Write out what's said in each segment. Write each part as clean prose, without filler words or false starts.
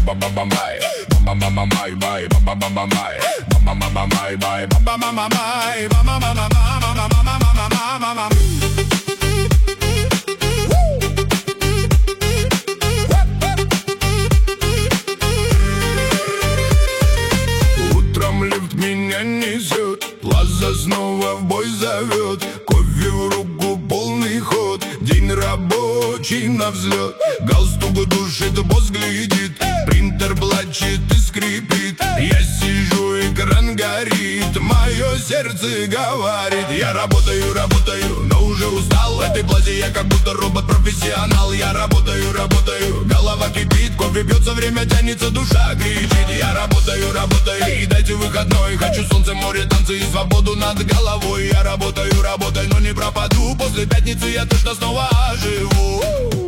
Утром лифт меня несет, Плаза снова в бой зовет. Кофе в руку, полный ход, день рабочий на взлет. Галстук душит, босс глядит, принтер плачет и скрипит. Я сижу, экран горит, мое сердце говорит: я работаю, работаю, но уже устал. В этой плазе я как будто робот-профессионал. Я работаю, работаю, голова кипит, кофе пьется, время тянется, душа кричит. Я работаю, работаю, и дайте выходной. Хочу солнце, море, танцы и свободу над головой. Я работаю, работаю, но не пропаду. После пятницы я точно снова оживу.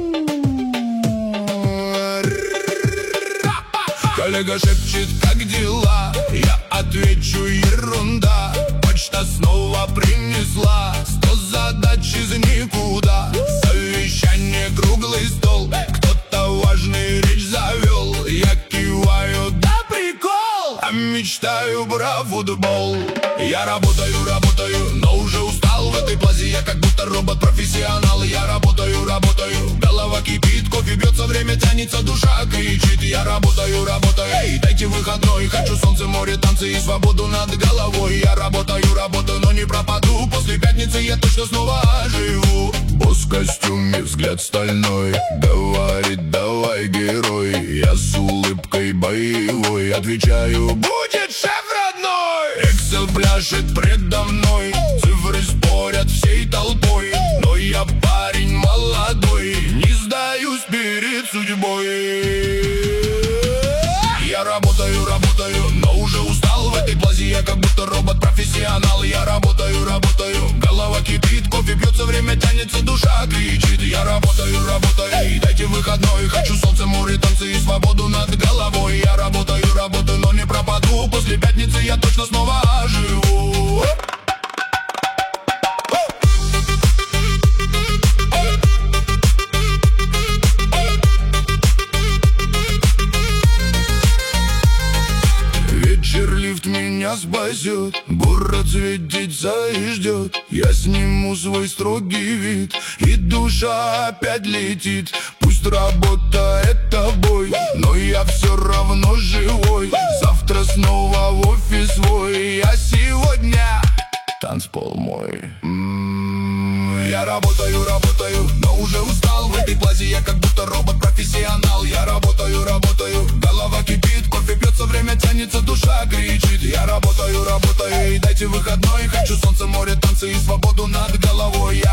Коллега шепчет, как дела? Я отвечу: ерунда. Почта снова принесла 100 задач из никуда. Совещание, круглый стол, кто-то важный речь завел. Я киваю: да прикол, а мечтаю про футбол. Я работаю, работаю, но уже устал. В этой плазе я как будто робот-профессионал. Я работаю, работаю, голова кипит, кофе бьется, время тянется, душа кричит. Я работаю, работаю, эй, дайте выходной. Хочу солнце, море, танцы и свободу над головой. Я работаю, работаю, но не пропаду. После пятницы я точно снова оживу. Босс в костюме, взгляд стальной, говорит: давай, герой. Я с улыбкой боевой отвечаю: будет шеф родной. Excel пляшет предо мной, цифры спорят всей толпой, но я парень молодой, не сдаюсь перед судьбой. Я работаю, работаю, но уже устал. В этой плазе я как будто робот-профессионал. Я работаю, работаю, голова кипит, кофе пьется, время тянется, душа кричит. Я работаю, работаю, и дайте выходной. Хочу солнце, море, танцы и свободу над головой. Я работаю, работаю, но не пропаду. После пятницы я точно снова оживу. Вечер, лифт меня спасет, город светится и ждет. Я сниму свой строгий вид, и душа опять летит. Пусть работа — это бой, но я все равно живой. Завтра снова в офис свой, а сегодня танцпол мой. Я работаю, работаю, но уже устал. В этой плазе я как будто робот-профессионал. Я работаю, работаю, голова кипит, кофе пьется, время тянется, душа кричит. Я работаю, работаю, и дайте выходной. Хочу солнце, море, танцы и свободу над головой. Я